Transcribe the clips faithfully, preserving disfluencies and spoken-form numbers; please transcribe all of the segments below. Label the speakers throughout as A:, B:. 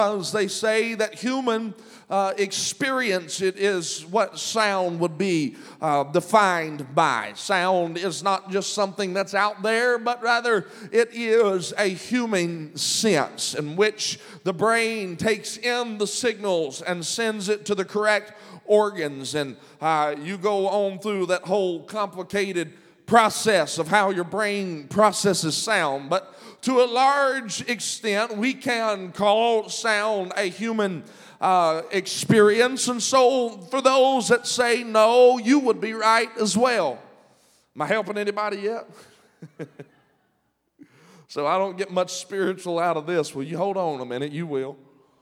A: Because they say that human uh, experience, it is what sound would be uh, defined by. Sound is not just something that's out there, but rather it is a human sense in which the brain takes in the signals and sends it to the correct organs. And uh, you go on through that whole complicated process of how your brain processes sound. But to a large extent, we can call sound a human uh, experience. And so for those that say no, you would be right as well. Am I helping anybody yet? So I don't get much spiritual out of this. Well, you hold on a minute, you will.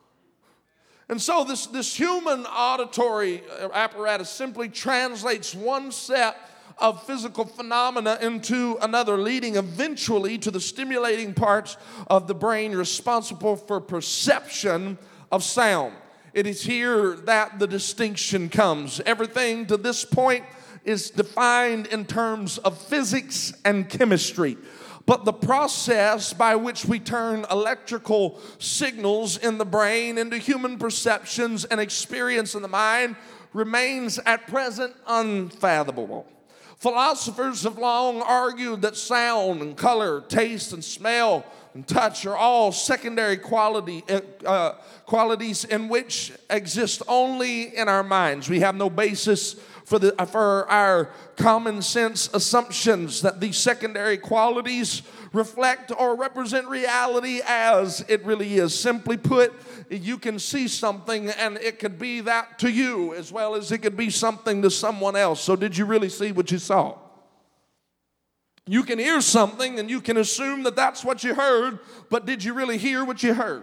A: And so this, this human auditory apparatus simply translates one set of physical phenomena into another, leading eventually to the stimulating parts of the brain responsible for perception of sound. It is here that the distinction comes. Everything to this point is defined in terms of physics and chemistry. But the process by which we turn electrical signals in the brain into human perceptions and experience in the mind remains at present unfathomable. Philosophers have long argued that sound and color, taste and smell and touch are all secondary quality, uh, qualities in which exist only in our minds. We have no basis for, the, for our common sense assumptions that these secondary qualities reflect or represent reality as it really is. Simply put, you can see something and it could be that to you as well as it could be something to someone else. So did you really see what you saw? You can hear something and you can assume that that's what you heard, but did you really hear what you heard?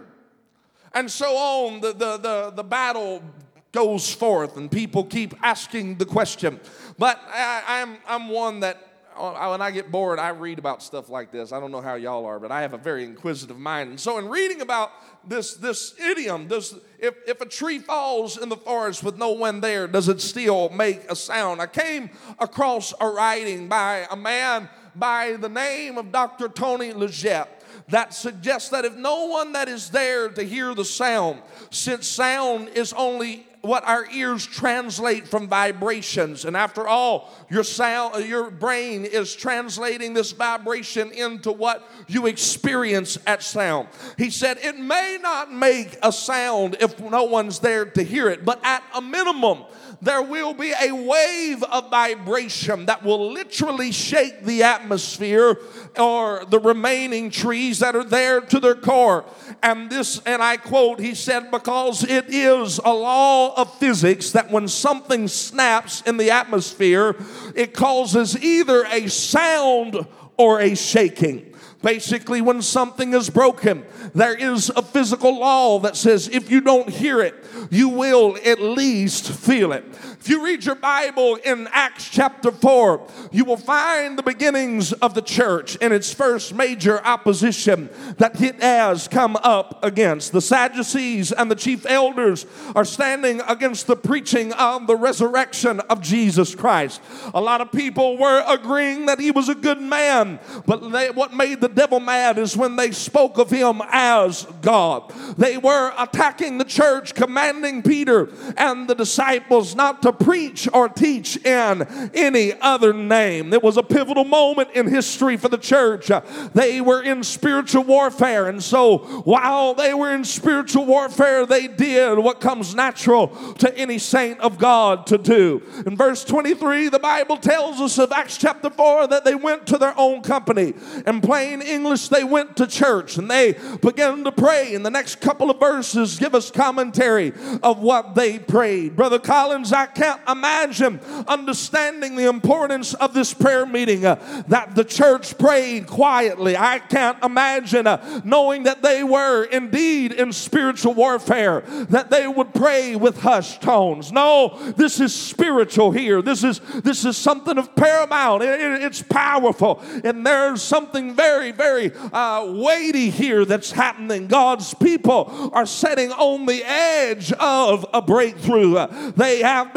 A: And so on, the, the, the, the battle goes forth and people keep asking the question. But I, I'm, I'm one that when I get bored, I read about stuff like this. I don't know how y'all are, but I have a very inquisitive mind. And so in reading about this, this idiom, this, if, if a tree falls in the forest with no one there, does it still make a sound? I came across a writing by a man by the name of Doctor Tony Leggett that suggests that if no one that is there to hear the sound, since sound is only what our ears translate from vibrations, and after all, your sound, your brain is translating this vibration into what you experience at sound. He said it may not make a sound if no one's there to hear it, but at a minimum, there will be a wave of vibration that will literally shake the atmosphere or the remaining trees that are there to their core. And this, and I quote, he said, because it is a law of physics that when something snaps in the atmosphere, it causes either a sound or a shaking. Basically, when something is broken, there is a physical law that says if you don't hear it, you will at least feel it. If you read your Bible in Acts chapter four, you will find the beginnings of the church in its first major opposition that it has come up against. The Sadducees and the chief elders are standing against the preaching of the resurrection of Jesus Christ. A lot of people were agreeing that he was a good man, but they, what made the devil mad is when they spoke of him as God. They were attacking the church, commanding Peter and the disciples not to preach or teach in any other name. It was a pivotal moment in history for the church. They were in spiritual warfare, and so while they were in spiritual warfare, they did what comes natural to any saint of God to do. In verse twenty-three, the Bible tells us of Acts chapter four that they went to their own company. In plain English, they went to church and they began to pray. And the next couple of verses give us commentary of what they prayed. Brother Collins, I can't imagine understanding the importance of this prayer meeting uh, that the church prayed quietly. I can't imagine uh, knowing that they were indeed in spiritual warfare, that they would pray with hushed tones. No, this is spiritual here. This is this is something of paramount. It, it, it's powerful, and there's something very, very uh, weighty here that's happening. God's people are sitting on the edge of a breakthrough. Uh, they have been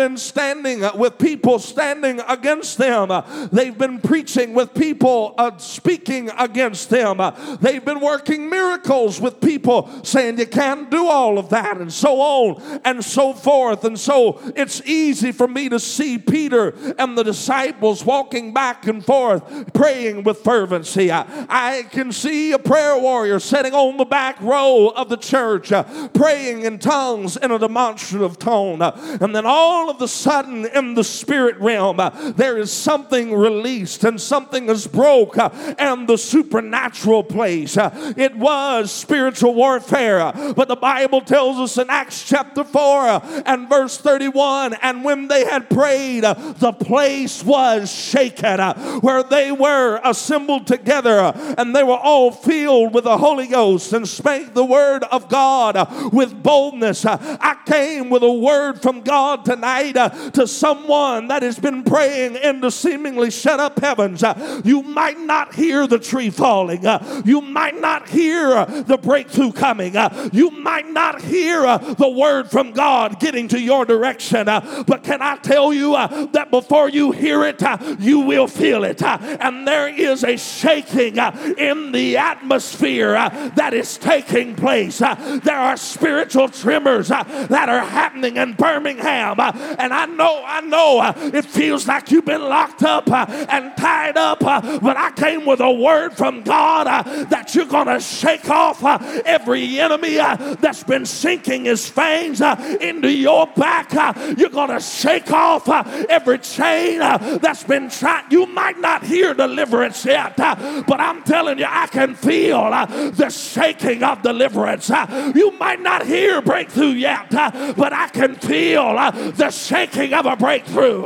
A: been standing with people standing against them. They've been preaching with people uh, speaking against them. They've been working miracles with people saying you can't do all of that, and so on and so forth. And so it's easy for me to see Peter and the disciples walking back and forth praying with fervency. I, I can see a prayer warrior sitting on the back row of the church uh, praying in tongues in a demonstrative tone. Uh, and then all of a sudden in the spirit realm uh, there is something released and something is broke uh, and the supernatural place. Uh, it was spiritual warfare. Uh, but the Bible tells us in Acts chapter four uh, and verse thirty-one, and when they had prayed, uh, the place was shaken uh, where they were assembled together, uh, and they were all filled with the Holy Ghost and spake the word of God uh, with boldness. Uh, I came with a word from God tonight uh, to someone that has been praying in the seemingly shut up heavens. Uh, you might not hear the tree falling. Uh, you might not hear uh, the breakthrough coming. Uh, you might not hear uh, the word from God getting to your direction. Uh, but can I tell you uh, that before you hear it, uh, you will feel it. Uh, and there is a shaking uh, in the atmosphere uh, that is taking place. Uh, there are spiritual tremors uh, that are happening in Birmingham. Uh, and I know, I know uh, it feels like you've been locked up uh, and tied up. Uh, but I came with a word from God uh, that you're going to shake off uh, every enemy uh, that's been sinking his fangs uh, into your back. Uh, you're going to shake off uh, every chain uh, that's been trying. You might not hear deliverance yet, uh, but I'm telling you, I can feel uh, the shaking of deliverance. Uh, you might not hear breakthrough yet, uh, but I can feel uh, the shaking of a breakthrough.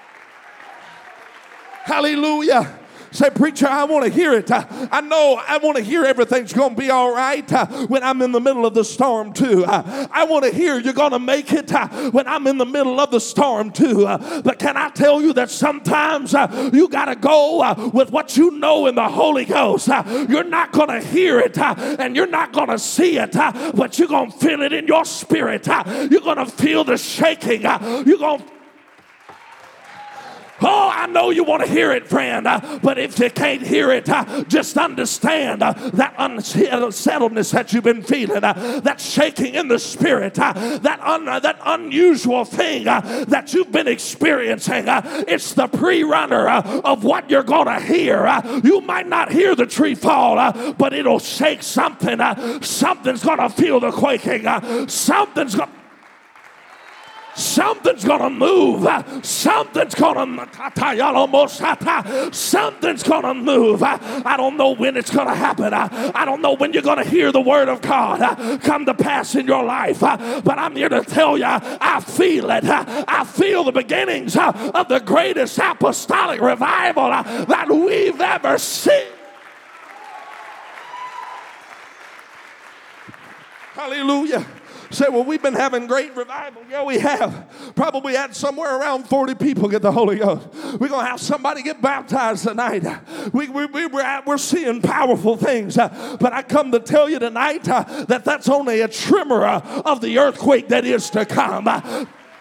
A: Hallelujah. Say, preacher, I want to hear it. Uh, I know I want to hear everything's going to be all right uh, when I'm in the middle of the storm too. Uh, I want to hear you're going to make it uh, when I'm in the middle of the storm too. Uh, but can I tell you that sometimes uh, you got to go uh, with what you know in the Holy Ghost. Uh, you're not going to hear it uh, and you're not going to see it, uh, but you're going to feel it in your spirit. Uh, you're going to feel the shaking. Uh, you're going to Oh, I know you want to hear it, friend, uh, but if you can't hear it, uh, just understand uh, that unsettledness that you've been feeling, uh, that shaking in the spirit, uh, that, un- uh, that unusual thing uh, that you've been experiencing. Uh, it's the pre-runner uh, of what you're going to hear. Uh, you might not hear the tree fall, uh, but it'll shake something. Uh, something's going to feel the quaking. Uh, something's going to Something's going to move. Something's going to Something's going to move. I don't know when it's going to happen. I don't know when you're going to hear the word of God come to pass in your life. But I'm here to tell you, I feel it. I feel the beginnings of the greatest apostolic revival that we've ever seen. Hallelujah. Say, well, we've been having great revival. Yeah, we have. Probably had somewhere around forty people get the Holy Ghost. We're going to have somebody get baptized tonight. We, we, we, we're, at, we're seeing powerful things. Uh, but I come to tell you tonight uh, that that's only a tremor uh, of the earthquake that is to come. Uh,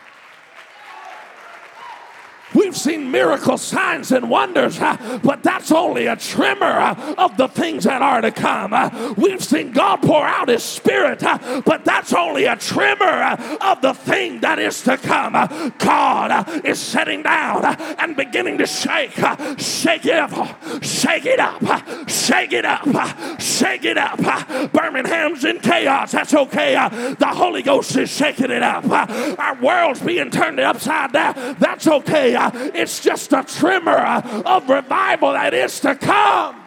A: We've seen miracles, signs, and wonders, uh, but that's only a tremor uh, of the things that are to come. Uh, we've seen God pour out His Spirit, uh, but that's only a tremor uh, of the thing that is to come. Uh, God uh, is sitting down uh, and beginning to shake. Uh, shake it up, shake it up, uh, shake it up, uh, shake it up. Uh, Birmingham's in chaos. That's okay. Uh, the Holy Ghost is shaking it up. Uh, our world's being turned upside down. That's okay. Uh, It's just a tremor uh, of revival that is to come.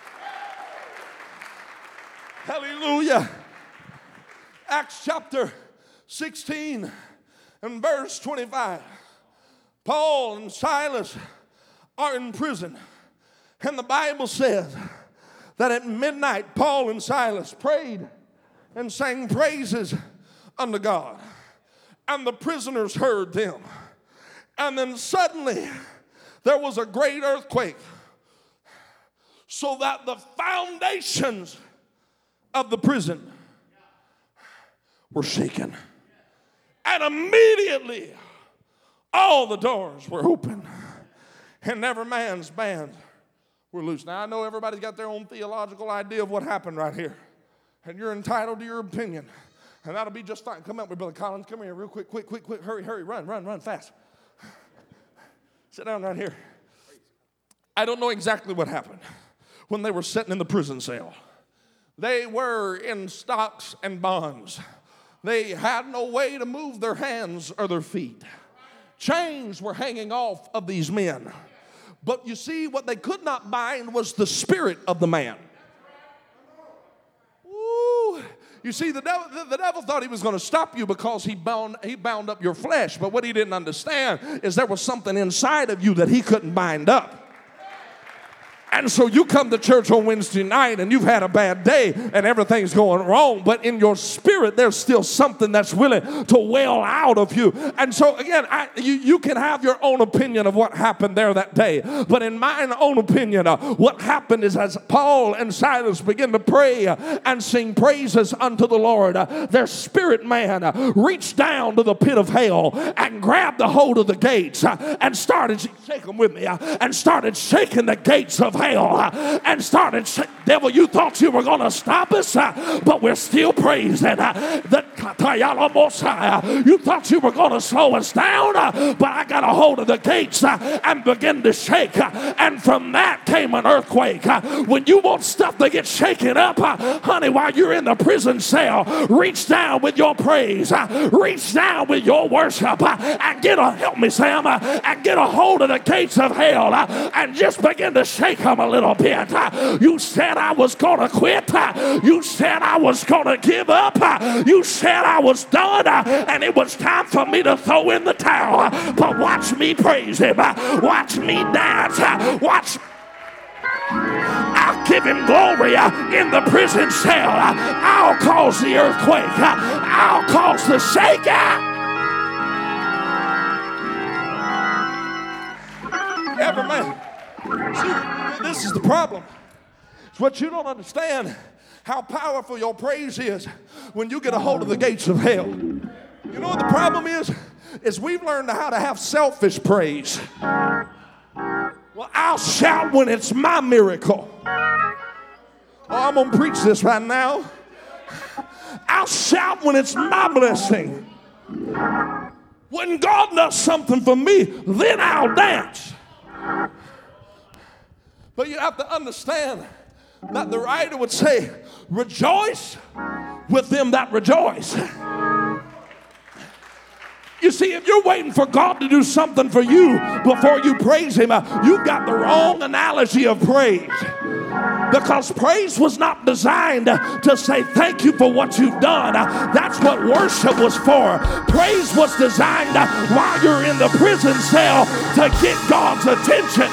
A: Hallelujah. Acts chapter sixteen and verse twenty-five. Paul and Silas are in prison. And the Bible says that at midnight, Paul and Silas prayed and sang praises unto God. And the prisoners heard them. And then suddenly there was a great earthquake, so that the foundations of the prison were shaken. And immediately all the doors were open, and every man's bands were loose. Now, I know everybody's got their own theological idea of what happened right here, and you're entitled to your opinion, and that'll be just fine. Come up with Brother Collins. Come here real quick, quick, quick, quick. Hurry, hurry, run, run, run, fast. Sit down right here. I don't know exactly what happened when they were sitting in the prison cell. They were in stocks and bonds. They had no way to move their hands or their feet. Chains were hanging off of these men. But you see, what they could not bind was the spirit of the man. Ooh. You see, the devil, the, the devil thought he was going to stop you because he bound, he bound up your flesh. But what he didn't understand is there was something inside of you that he couldn't bind up. And so you come to church on Wednesday night and you've had a bad day and everything's going wrong, but in your spirit there's still something that's willing to wail out of you. And so again, I, you, you can have your own opinion of what happened there that day, but in my own opinion, uh, what happened is as Paul and Silas began to pray uh, and sing praises unto the Lord, uh, their spirit man uh, reached down to the pit of hell and grabbed the hold of the gates uh, and started, shake them with me, uh, and started shaking the gates of hell and started saying, devil, you thought you were going to stop us, but we're still praising. The you thought you were going to slow us down, but I got a hold of the gates and began to shake. And from that came an earthquake. When you want stuff to get shaken up, honey, while you're in the prison cell, reach down with your praise, reach down with your worship, and get a, help me, Sam, and get a hold of the gates of hell and just begin to shake them a little bit. You said I was going to quit. You said I was going to give up. You said I was done, and it was time for me to throw in the towel. But watch me praise him. Watch me dance. Watch. I'll give him glory in the prison cell. I'll cause the earthquake. I'll cause the shaking. Every man. See, this is the problem. It's what you don't understand, how powerful your praise is when you get a hold of the gates of hell. You know what the problem is? Is we've learned how to have selfish praise. Well, I'll shout when it's my miracle. Oh, I'm going to preach this right now. I'll shout when it's my blessing. When God does something for me, then I'll dance. But you have to understand that the writer would say, rejoice with them that rejoice. You see, if you're waiting for God to do something for you before you praise him, uh, you've got the wrong analogy of praise. Because praise was not designed uh, to say thank you for what you've done. Uh, that's what worship was for. Praise was designed uh, while you're in the prison cell to get God's attention.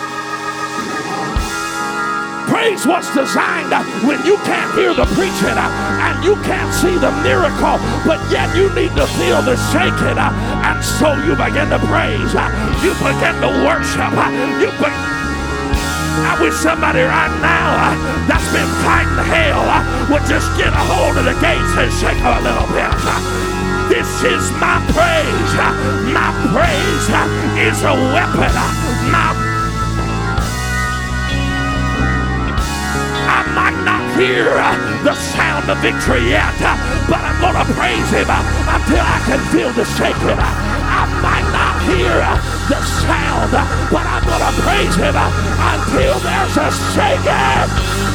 A: Praise was designed uh, when you can't hear the preaching uh, and you can't see the miracle, but yet you need to feel the shaking, uh, and so you begin to praise. Uh, you begin to worship. Uh, you be- I wish somebody right now uh, that's been fighting hell uh, would just get a hold of the gates and shake them a little bit. Uh, this is my praise. Uh, my praise uh, is a weapon. Uh, my I might not hear uh, the sound of victory yet, uh, but I'm going to praise him uh, until I can feel the shaking. Uh, I might not hear uh, the sound, uh, but I'm going to praise him uh, until there's a shaking.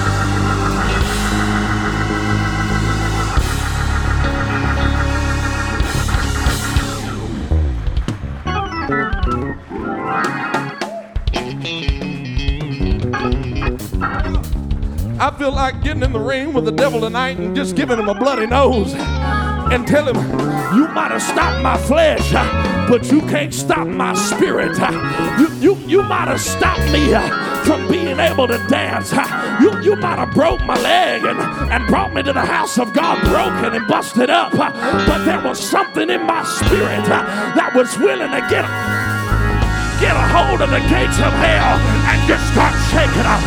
A: I feel like getting in the ring with the devil tonight and just giving him a bloody nose and tell him, you might have stopped my flesh, but you can't stop my spirit. You, you, you might have stopped me from being able to dance. You, you might have broke my leg and, and brought me to the house of God broken and busted up, but there was something in my spirit that was willing to get, get a hold of the gates of hell and just start shaking up.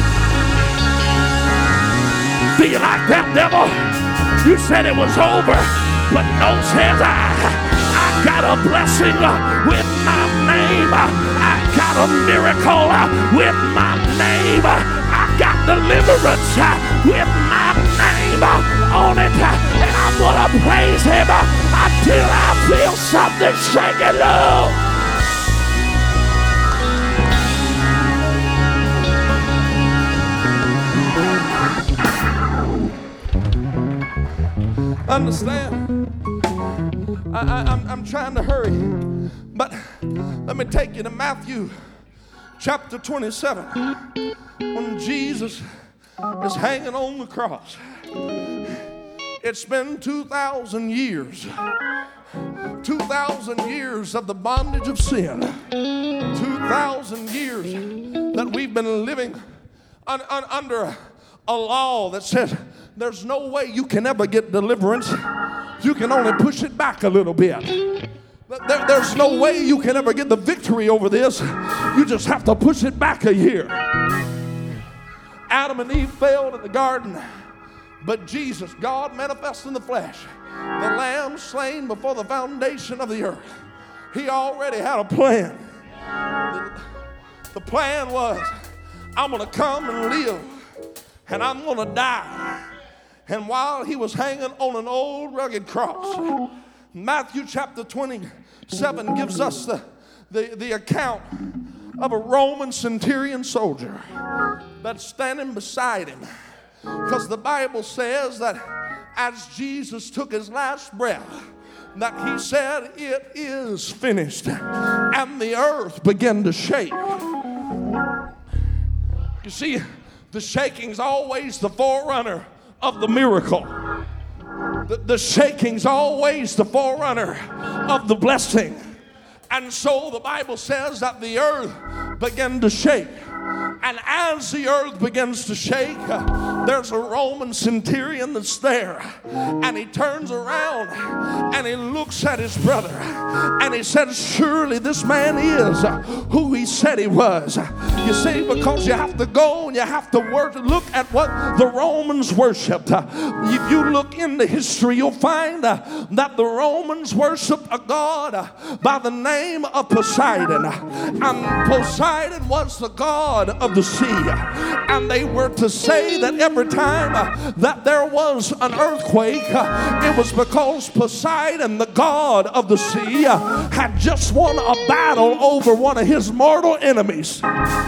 A: Do you like that, devil? You said it was over, but no, says I. I got a blessing with my name. I got a miracle with my name. I got deliverance with my name on it. And I'm going to praise him until I feel something shaking loose. Understand? I, I, I'm, I'm trying to hurry, but let me take you to Matthew chapter twenty-seven, when Jesus is hanging on the cross. It's been two thousand years, two thousand years of the bondage of sin, two thousand years that we've been living un, un, under a law that says there's no way you can ever get deliverance. You can only push it back a little bit. There, there's no way you can ever get the victory over this. You just have to push it back a year. Adam and Eve failed in the garden, but Jesus, God manifest in the flesh, the lamb slain before the foundation of the earth, he already had a plan. The, the plan was, I'm going to come and live, and I'm going to die. And while he was hanging on an old rugged cross, Matthew chapter twenty-seven gives us the, the, the account of a Roman centurion soldier that's standing beside him. Because the Bible says that as Jesus took his last breath, that he said, "It is finished." And the earth began to shake. You see, the shaking's always the forerunner of the miracle. The, the shaking's always the forerunner of the blessing. And so the Bible says that the earth began to shake. And as the earth begins to shake, uh, there's a Roman centurion that's there. And he turns around and he looks at his brother. And he says, surely this man is uh, who he said he was. You see, because you have to go and you have to work, look at what the Romans worshipped. Uh, if you look into history, you'll find uh, that the Romans worshipped a god uh, by the name of Poseidon. And Poseidon was the god of the sea. And they were to say that every time uh, that there was an earthquake, uh, it was because Poseidon, the god of the sea, uh, had just won a battle over one of his mortal enemies.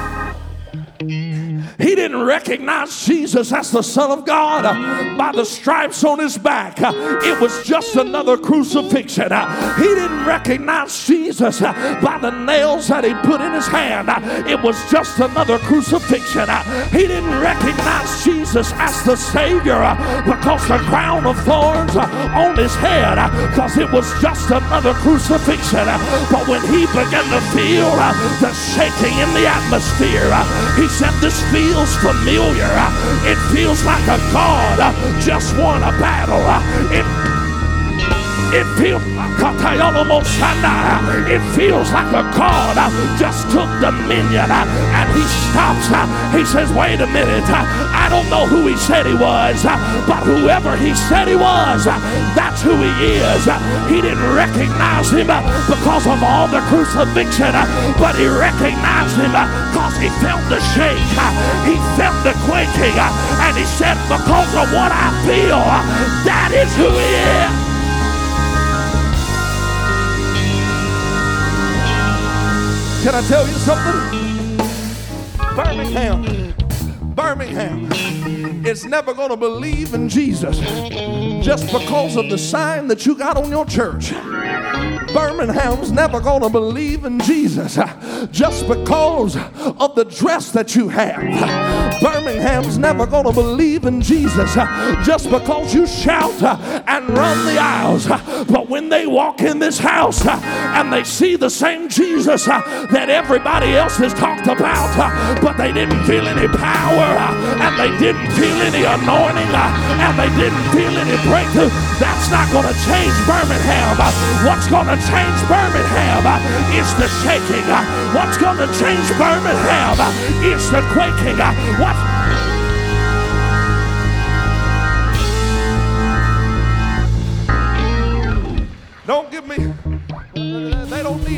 A: He didn't recognize Jesus as the Son of God uh, by the stripes on his back. Uh, it was just another crucifixion. Uh, he didn't recognize Jesus uh, by the nails that he put in his hand. Uh, it was just another crucifixion. Uh, he didn't recognize Jesus as the Savior uh, because the crown of thorns uh, on his head, because uh, it was just another crucifixion. Uh, but when he began to feel uh, the shaking in the atmosphere, uh, he said, this feels familiar. It feels like a God just won a battle. It It feels, it feels like a God just took dominion. And he stops. He says, wait a minute. I don't know who he said he was, but whoever he said he was, that's who he is. He didn't recognize him because of all the crucifixion, but he recognized him because he felt the shake. He felt the quaking. And he said, because of what I feel, that is who he is. Can I tell you something? Birmingham, Birmingham is never going to believe in Jesus just because of the sign that you got on your church. Birmingham's never going to believe in Jesus just because of the dress that you have. Birmingham's never going to believe in Jesus just because you shout and run the aisles. But when they walk in this house and they see the same Jesus that everybody else has talked about, but they didn't feel any power and they didn't feel any anointing and they didn't feel any breakthrough, that's not going to change Birmingham. What's going to change Birmingham is the shaking. What's going to change Birmingham is the quaking. What? Don't give me,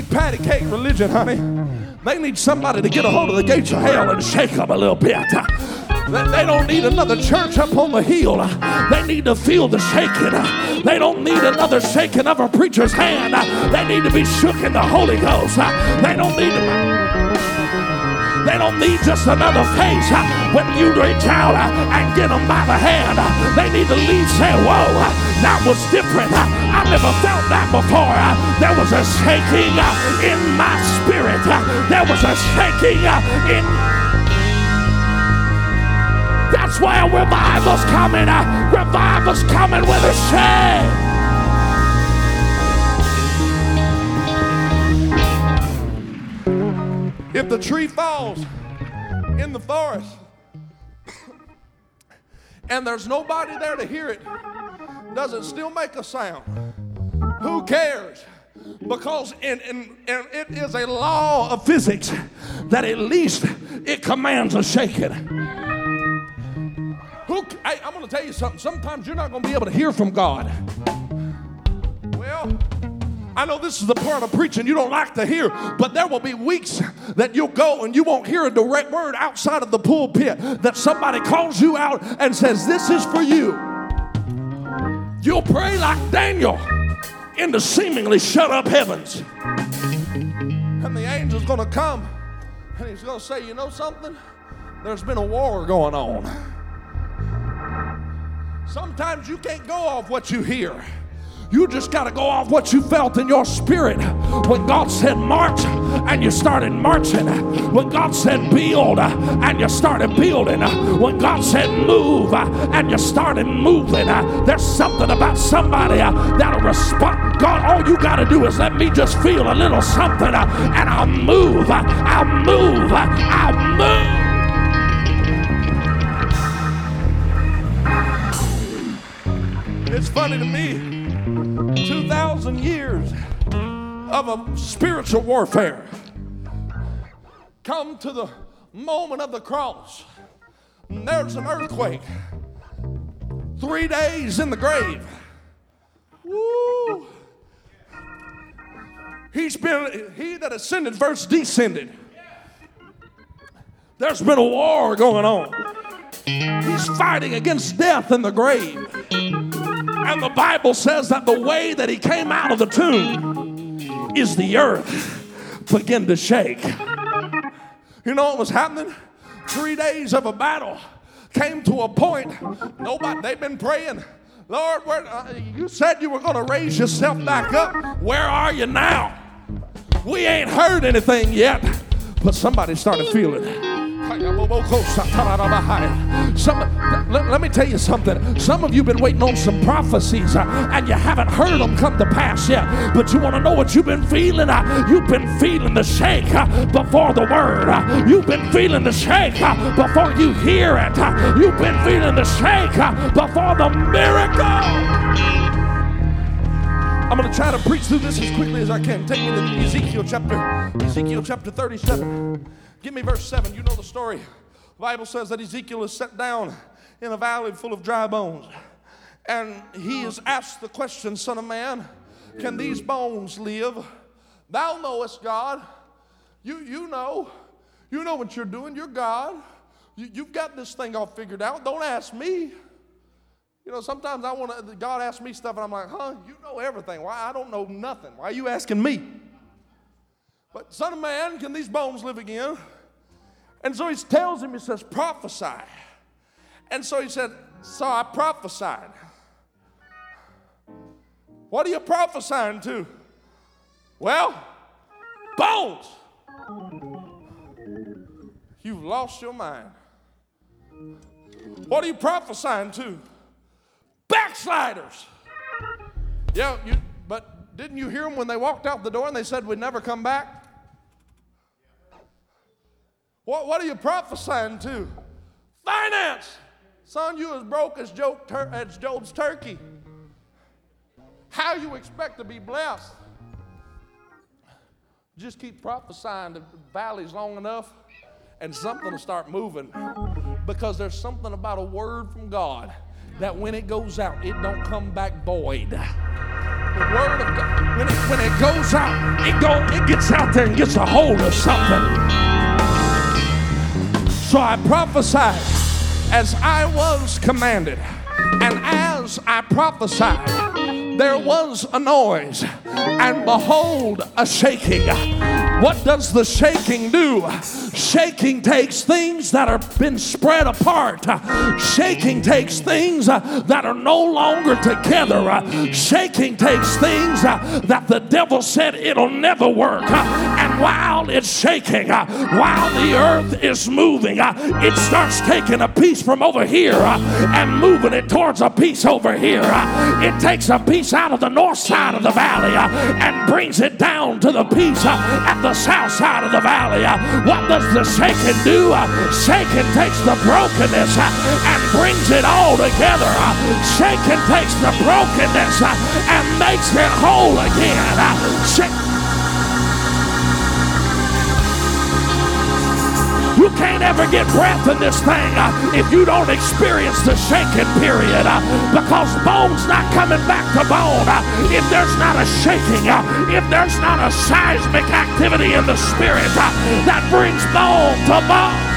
A: need patty cake religion, honey. They need somebody to get a hold of the gates of hell and shake them a little bit. They don't need another church up on the hill. They need to feel the shaking. They don't need another shaking of a preacher's hand. They need to be shook in the Holy Ghost. They don't need to... They don't need just another face when you reach out and get them by the hand. They need to leave saying, whoa, that was different. I never felt that before. There was a shaking in my spirit. There was a shaking in... That's where revival's coming. Revival's coming with a shake. If the tree falls in the forest and there's nobody there to hear it, does it still make a sound? Who cares? Because in, in, in, it is a law of physics that at least it commands a shaking. Who, hey, I'm going to tell you something. Sometimes you're not going to be able to hear from God. Well, I know this is the part of preaching you don't like to hear, but there will be weeks that you'll go and you won't hear a direct word outside of the pulpit that somebody calls you out and says, this is for you. You'll pray like Daniel in the seemingly shut up heavens. And the angel's going to come and he's going to say, you know something? There's been a war going on. Sometimes you can't go off what you hear. You just got to go off what you felt in your spirit. When God said march, and you started marching. When God said build, and you started building. When God said move, and you started moving. There's something about somebody that'll respond. God, all you got to do is let me just feel a little something, and I'll move. I'll move. I'll move. It's funny to me. two thousand years of a spiritual warfare come to the moment of the cross. And there's an earthquake. Three days in the grave. Woo! He's been, he that ascended first descended. There's been a war going on. He's fighting against death in the grave. And the Bible says that the way that he came out of the tomb is the earth began to shake. You know what was happening? Three days of a battle came to a point. Nobody, they've been praying, Lord, where, uh, you said you were going to raise yourself back up. Where are you now? We ain't heard anything yet, but somebody started feeling it. Some, let, let me tell you something. Some of you have been waiting on some prophecies uh, and you haven't heard them come to pass yet. But you want to know what you've been feeling? Uh, you've been feeling the shake uh, before the word. Uh, you've been feeling the shake uh, before you hear it. Uh, you've been feeling the shake uh, before the miracle. I'm going to try to preach through this as quickly as I can. Take me to Ezekiel chapter, Ezekiel chapter thirty-seven. Give me verse seven. You know the story. The Bible says that Ezekiel is set down in a valley full of dry bones. And he is asked the question, Son of man, can these bones live? Thou knowest, God. You, you know. You know what you're doing. You're God. You, you've got this thing all figured out. Don't ask me. You know, sometimes I want to, God asks me stuff and I'm like, huh, you know everything. Why? I don't know nothing. Why are you asking me? But son of man, can these bones live again? And so he tells him, he says, prophesy. And so he said, so I prophesied. What are you prophesying to? Well, bones. You've lost your mind. What are you prophesying to? Backsliders. Yeah, you, but didn't you hear them when they walked out the door and they said we'd never come back? What, what are you prophesying to? Finance. Son, you as broke as, Job, tur- as Job's turkey. How you expect to be blessed? Just keep prophesying the valleys long enough and something will start moving. Because there's something about a word from God that when it goes out, it don't come back void. The word of God. when it, when it goes out, it, go, it gets out there and gets a hold of something. So I prophesied as I was commanded. And as I prophesied, there was a noise, and behold, a shaking. What does the shaking do? Shaking takes things that have been spread apart. Shaking takes things that are no longer together. Shaking takes things that the devil said it'll never work. And while it's shaking, while the earth is moving, it starts taking a piece from over here and moving it towards a piece over here. It takes a piece out of the north side of the valley and brings it down to the piece at the south side of the valley. What does the shaking do? Shaking takes the brokenness and brings it all together. Shaking takes the brokenness and makes it whole again. Sh- You can't ever get breath in this thing uh, if you don't experience the shaking period, uh, because bone's not coming back to bone uh, if there's not a shaking, uh, if there's not a seismic activity in the spirit uh, that brings bone to bone.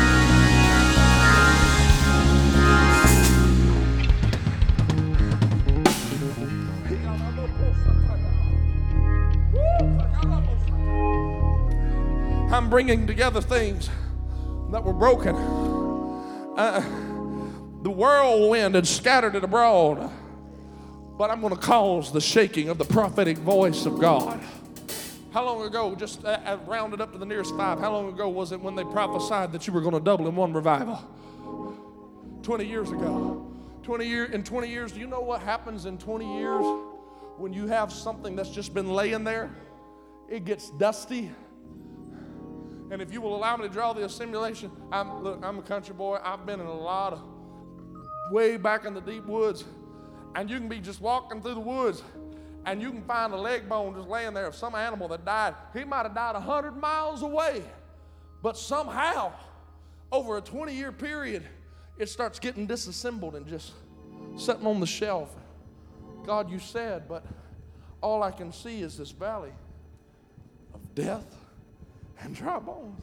A: I'm bringing together things that were broken. Uh, the whirlwind had scattered it abroad, but I'm going to cause the shaking of the prophetic voice of God. How long ago, just uh, uh, rounded up to the nearest five, how long ago was it when they prophesied that you were going to double in one revival? twenty years ago. twenty year, in twenty years, do you know what happens in twenty years when you have something that's just been laying there? It gets dusty. And if you will allow me to draw the assimilation, I'm, look, I'm a country boy. I've been in a lot of, way back in the deep woods. And you can be just walking through the woods, and you can find a leg bone just laying there of some animal that died. He might have died one hundred miles away. But somehow, over a twenty-year period, it starts getting disassembled and just sitting on the shelf. God, you said, but all I can see is this valley of death and dry bones.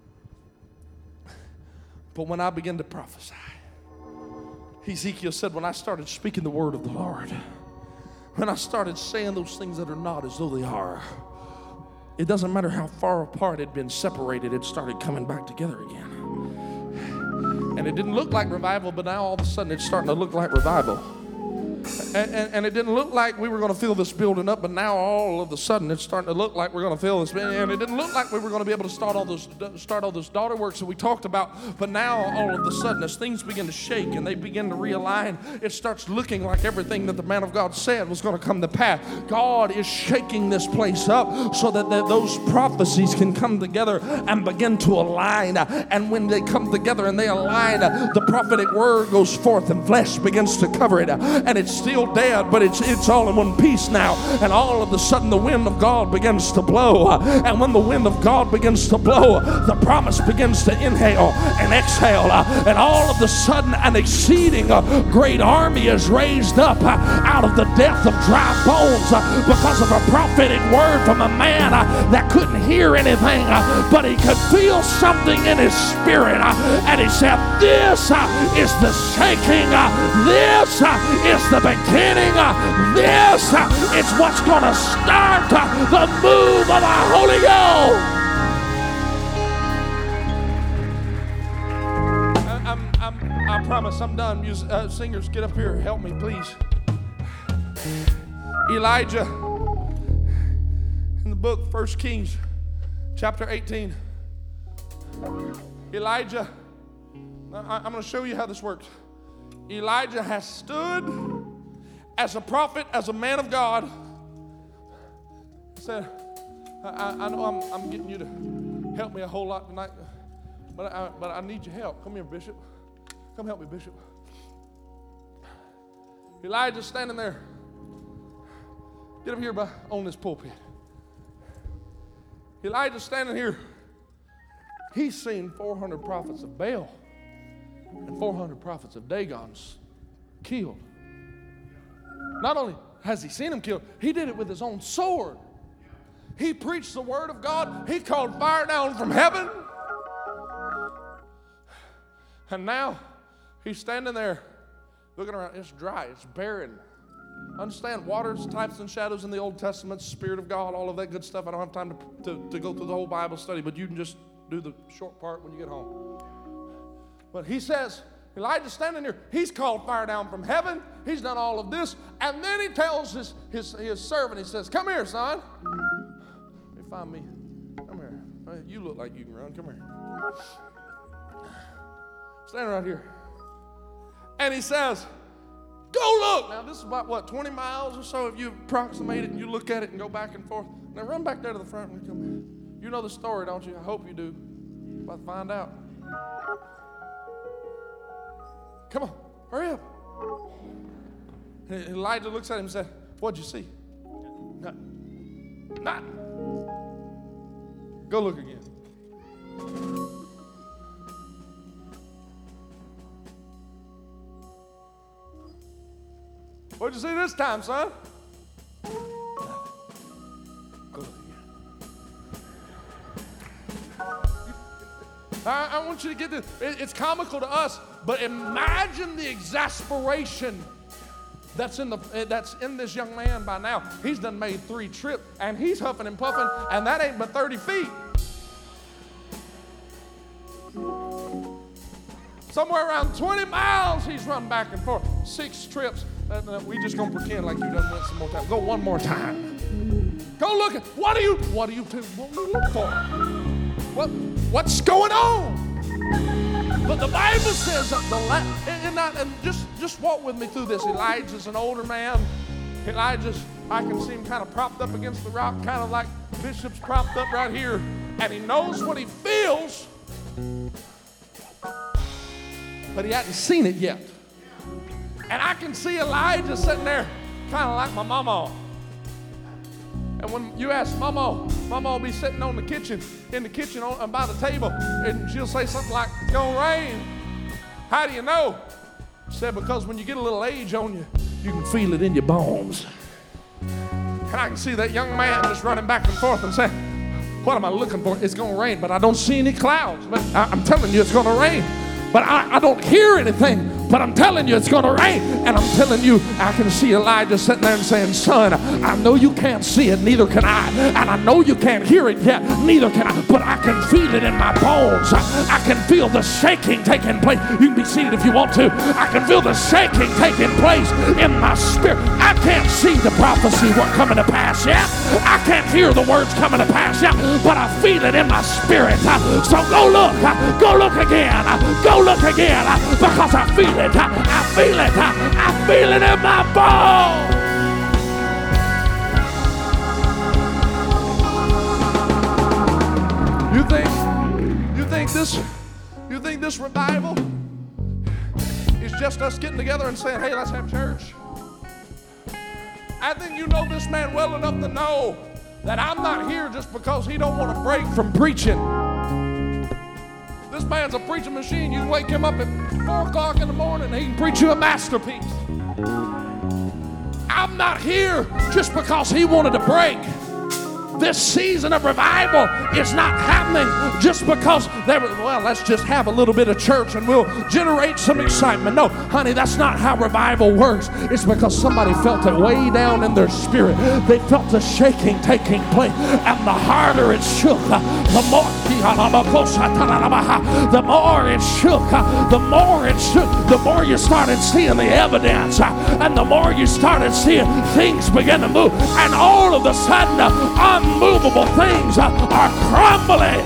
A: But when I began to prophesy, Ezekiel said, when I started speaking the word of the Lord, when I started saying those things that are not as though they are, it doesn't matter how far apart it had been separated, it started coming back together again. And it didn't look like revival, but now all of a sudden it's starting to look like revival. And, and, and it didn't look like we were going to fill this building up, but now all of a sudden it's starting to look like we're going to fill this. And it didn't look like we were going to be able to start all those start all those daughter works that we talked about. But now all of a sudden, as things begin to shake and they begin to realign, it starts looking like everything that the man of God said was going to come to pass. God is shaking this place up so that the, those prophecies can come together and begin to align. And when they come together and they align, the prophetic word goes forth and flesh begins to cover it. And it's still dead, but it's it's all in one piece now. And all of a sudden the wind of God begins to blow. And when the wind of God begins to blow, the promise begins to inhale and exhale. And all of a sudden an exceeding great army is raised up out of the depth of dry bones because of a prophetic word from a man that couldn't hear anything, but he could feel something in his spirit. And he said, this is the shaking. This is the beginning. This is what's going to start the move of the Holy Ghost. I, I'm, I'm, I promise I'm done. Music, uh, singers, get up here. Help me, please. Elijah, in the book First Kings, chapter eighteen. Elijah, I, I'm going to show you how this works. Elijah has stood as a prophet, as a man of God. He said, I, I know I'm, I'm getting you to help me a whole lot tonight, but I, but I need your help. Come here, Bishop. Come help me, Bishop. Elijah's standing there. Get up here by, on this pulpit. Elijah's standing here. He's seen four hundred prophets of Baal and four hundred prophets of Dagon's killed. Not only has he seen him killed? He did it with his own sword. He preached the word of God. He called fire down from heaven. And now he's standing there looking around. It's dry. It's barren. Understand, waters, types, and shadows in the Old Testament, Spirit of God, all of that good stuff. I don't have time to, to, to go through the whole Bible study, but you can just do the short part when you get home. But he says, Elijah's standing there. He's called fire down from heaven. He's done all of this. And then he tells his, his, his servant, he says, come here, son. Let me find me. Come here. You look like you can run. Come here. Stand right here. And he says, go look. Now, this is about, what, twenty miles or so if you approximate it and you look at it and go back and forth. Now, run back there to the front and come here. You know the story, don't you? I hope you do. About to find out. Come on, hurry up. And Elijah looks at him and said, what'd you see? Nothing. Nothing. Go look again. What'd you see this time, son? Nothing. Go look again. I, I want you to get this. It, it's comical to us, but imagine the exasperation that's in the that's in this young man by now. He's done made three trips, and he's huffing and puffing, and that ain't but thirty feet. Somewhere around twenty miles, he's run back and forth. Six trips. Uh, uh, we just gonna pretend like you done went some more time. Go one more time. Go look at. What are you? What are you? What are you looking for? What? What's going on? But the Bible says that the la- and, and, and just just walk with me through this. Elijah's an older man. Elijah's, I can see him kind of propped up against the rock, kind of like Bishop's propped up right here, and he knows what he feels, but he hasn't seen it yet. And I can see Elijah sitting there, kind of like my mama. And when you ask Mama, Mama will be sitting on the kitchen, in the kitchen on, by the table, and she'll say something like, it's gonna rain. How do you know? She said, because when you get a little age on you, you can feel it in your bones. And I can see that young man just running back and forth and saying, what am I looking for? It's gonna rain, but I don't see any clouds. But I, I'm telling you, it's gonna rain. But I, I don't hear anything. But I'm telling you, it's going to rain. And I'm telling you, I can see Elijah sitting there and saying, son, I know you can't see it, neither can I. And I know you can't hear it yet, neither can I. But I can feel it in my bones. I, I can feel the shaking taking place. You can be seated if you want to. I can feel the shaking taking place in my spirit. I can't see the prophecy coming to pass yet. I can't hear the words coming to pass yet. But I feel it in my spirit. So go look. Go look again. Go look again. Because I feel it. I feel it. I feel it in my bones. You think, you think this, you think this revival is just us getting together and saying, hey, let's have church? I think you know this man well enough to know that I'm not here just because he don't want to break from preaching. This man's a preaching machine. You wake him up at four o'clock in the morning and he can preach you a masterpiece. I'm not here just because he wanted to break. This season of revival is not happening just because they were, well, let's just have a little bit of church and we'll generate some excitement. No, honey, that's not how revival works. It's because somebody felt it way down in their spirit. They felt the shaking taking place, and the harder it shook, the more, the more it shook, the more it shook, the more you started seeing the evidence, and the more you started seeing things begin to move, and all of a sudden, on unmovable things are crumbling.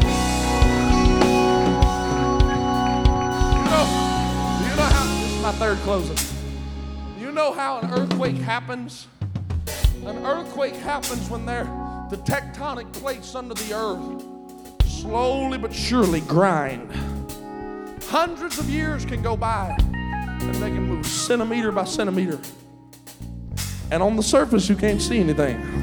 A: You know, you know how, this is my third closing. You know how an earthquake happens? An earthquake happens when they're, the tectonic plates under the earth slowly but surely grind. Hundreds of years can go by and they can move centimeter by centimeter. And on the surface, you can't see anything.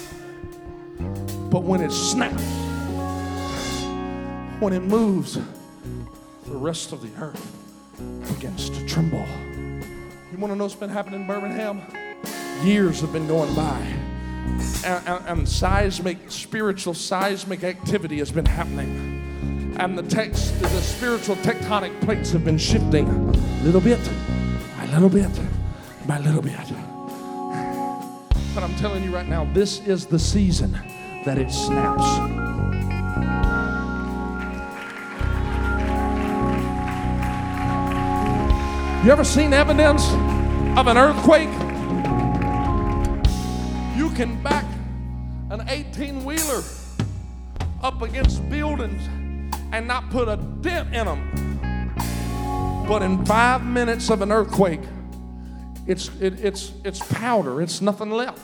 A: But when it snaps, when it moves, the rest of the earth begins to tremble. You want to know what's been happening in Birmingham? years have been going by, and, and, and seismic, spiritual seismic activity has been happening. And the text, the spiritual tectonic plates have been shifting little bit by little bit by little bit. But I'm telling you right now, this is the season that it snaps. You ever seen evidence of an earthquake? You can back an eighteen-wheeler up against buildings and not put a dent in them. But in five minutes of an earthquake, it's, it, it's, it's powder. It's nothing left.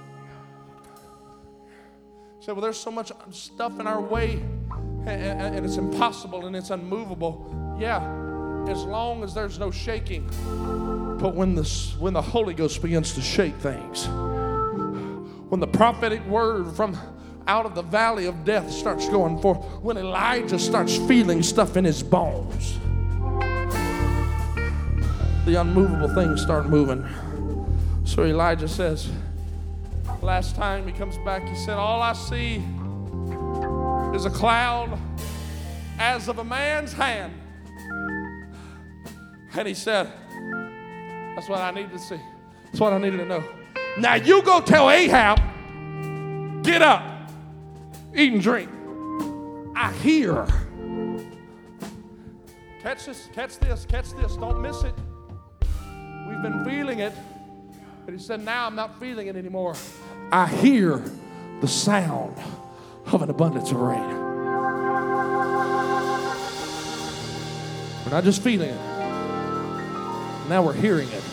A: You say, well, there's so much stuff in our way, and, and it's impossible and it's unmovable. Yeah, as long as there's no shaking. But when the, when the Holy Ghost begins to shake things, when the prophetic word from out of the valley of death starts going forth, when Elijah starts feeling stuff in his bones, the unmovable things start moving. So Elijah says, last time he comes back, he said, all I see is a cloud as of a man's hand. And he said, that's what I needed to see. That's what I needed to know. Now you go tell Ahab, get up, eat and drink. I hear. Catch this, catch this, catch this. Don't miss it. We've been feeling it. But he said, now I'm not feeling it anymore. I hear the sound of an abundance of rain. We're not just feeling it. Now we're hearing it.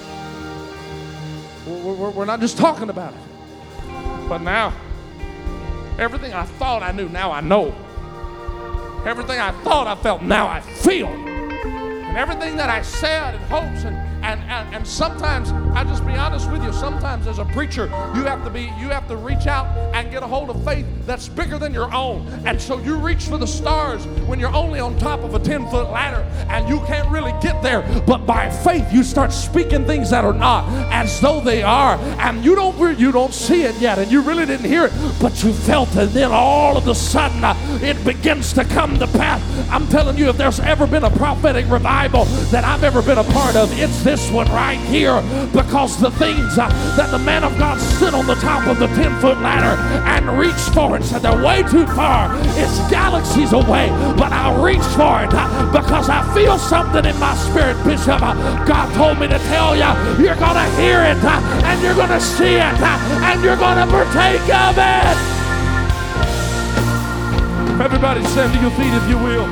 A: We're, we're not just talking about it. But now, everything I thought I knew, now I know. Everything I thought I felt, now I feel. And everything that I said in hopes and And, and and sometimes, I'll just be honest with you, sometimes as a preacher, you have to be, you have to reach out and get a hold of faith that's bigger than your own. And so you reach for the stars when you're only on top of a ten-foot ladder and you can't really get there. But by faith, you start speaking things that are not as though they are. And you don't you don't see it yet, and you really didn't hear it, but you felt it. And then all of a sudden, uh, it begins to come to pass. I'm telling you, if there's ever been a prophetic revival that I've ever been a part of, it's this one right here, because the things uh, that the man of God stood on the top of the ten-foot ladder and reached for it, said they're way too far. It's galaxies away, but I'll reach for it uh, because I feel something in my spirit, Bishop. Uh, God told me to tell you, you're going to hear it uh, and you're going to see it uh, and you're going to partake of it. Everybody stand to your feet if you will.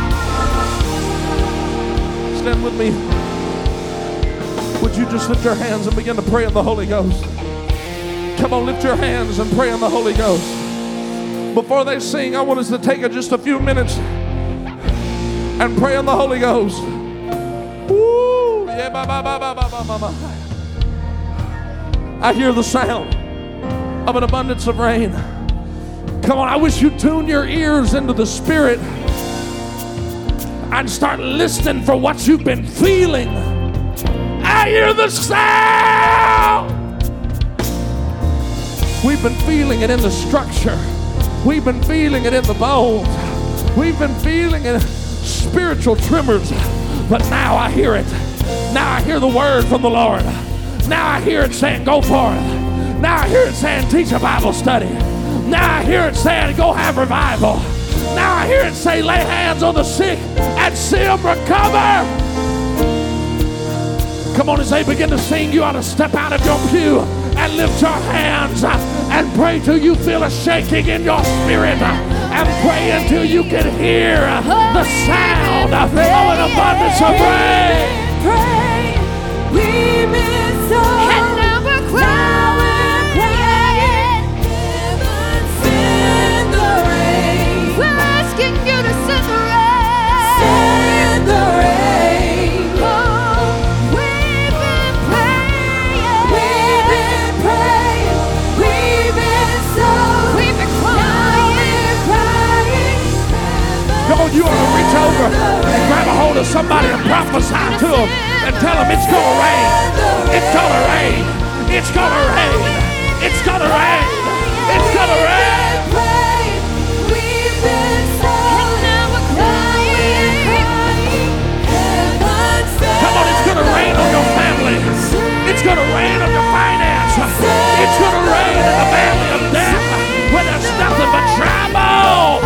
A: Stand with me. Would you just lift your hands and begin to pray in the Holy Ghost? Come on, lift your hands and pray in the Holy Ghost. Before they sing, I want us to take just a few minutes and pray in the Holy Ghost. Woo! Yeah, ba, ba, ba, ba, ba, ba, ba. I hear the sound of an abundance of rain. Come on, I wish you'd tune your ears into the Spirit and start listening for what you've been feeling. I hear the sound. We've been feeling it in the structure. We've been feeling it in the bones. We've been feeling it in spiritual tremors. But now I hear it. Now I hear the word from the Lord. Now I hear it saying, go for it. Now I hear it saying, teach a Bible study. Now I hear it saying, go have revival. Now I hear it say, lay hands on the sick and see them recover. Come on, as they begin to sing, you ought to step out of your pew and lift your hands and pray till you feel a shaking in your spirit, and pray until you can hear the sound of an abundance of rain.
B: Pray, we've been so, and now we're crying, send the rain. We're asking you to send the rain. Send the rain.
A: You ought to reach over and grab a hold of somebody and prophesy to them and tell them it's going to rain. It's going to rain. It's gonna rain. It's gonna rain. It's gonna rain. Come on, it's gonna rain on your family. It's gonna rain on your finance. It's gonna rain in the valley of death where there's nothing but trouble.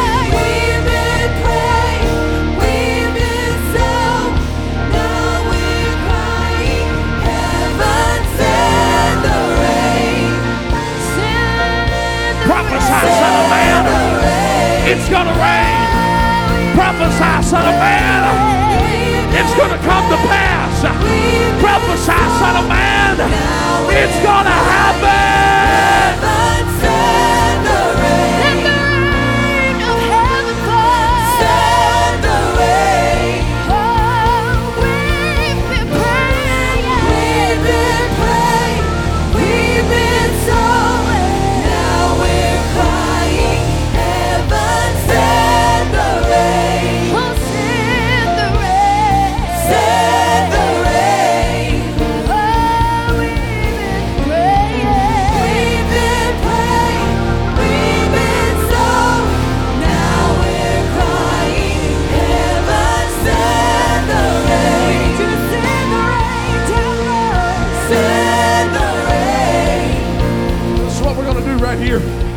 A: Prophesy, son of man. It's gonna rain. Prophesy, son of man. It's gonna come to pass. Prophesy, son of man. It's gonna happen.
B: Send the rain of heaven fall. Send the rain. Oh, we've been praying. We've been praying. We've been sowing. Now we're crying. Heaven, send the rain. Oh, send the rain. Send the rain. Oh, we've been praying. We've been praying. We've been sowing. Now we're crying. Heaven, send the rain. Just send the rain. Tell Lord. Send the rain.
A: This is what we're gonna do right here.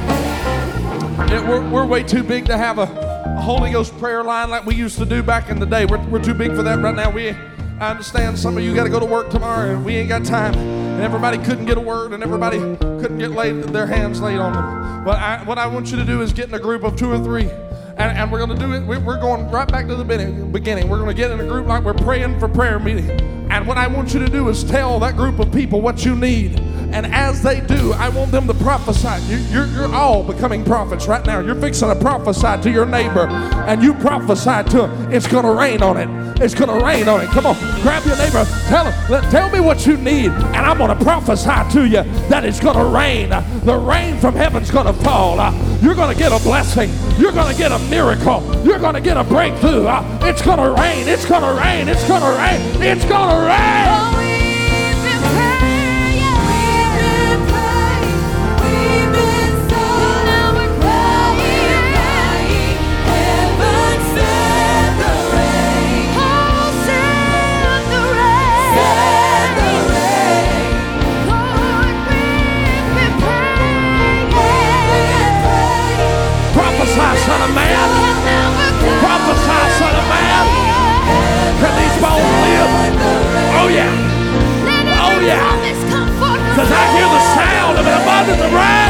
A: Yeah, we're, we're way too big to have a, a Holy Ghost prayer line like we used to do back in the day. We're, we're too big for that right now. We, I understand some of you got to go to work tomorrow and we ain't got time. And everybody couldn't get a word and everybody couldn't get laid, their hands laid on them. But I, what I want you to do is get in a group of two or three. And, and we're going to do it. we- We're going right back to the beginning. beginning. We're going to get in a group like we're praying for prayer meeting. And what I want you to do is tell that group of people what you need. And as they do, I want them to prophesy. You, you're, you're all becoming prophets right now. You're fixing to prophesy to your neighbor. And you prophesy to him. It's going to rain on it. It's going to rain on it. Come on, grab your neighbor. Tell him, let, tell me what you need. And I'm going to prophesy to you that it's going to rain. The rain from heaven's going to fall. Uh, you're going to get a blessing. You're going to get a miracle. You're going to get a breakthrough. Uh, it's going to rain. It's going to rain. It's going to rain. It's going to rain.
B: Oh, we've been praying. We've been praying. We've been sowing. Now we're crying. Heaven, send the rain. Oh, send the rain. Send the rain. Lord, we've been praying. We've been praying.
A: Prophesy, son of man. Prophesy, son of man. Can these bones live? Oh, yeah. Oh, yeah. Because I hear the sound of an abundance of rain.